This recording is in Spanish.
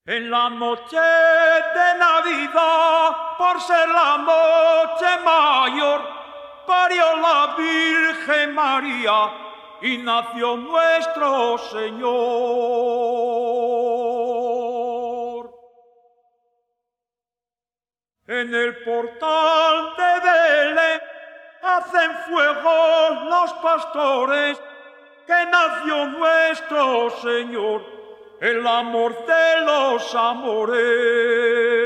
En la noche de Navidad, por ser la noche mayor, parió la Virgen María y nació nuestro Señor. En el portal de Belén hacen fuego los pastores, que nació nuestro Señor, el amor de los amores.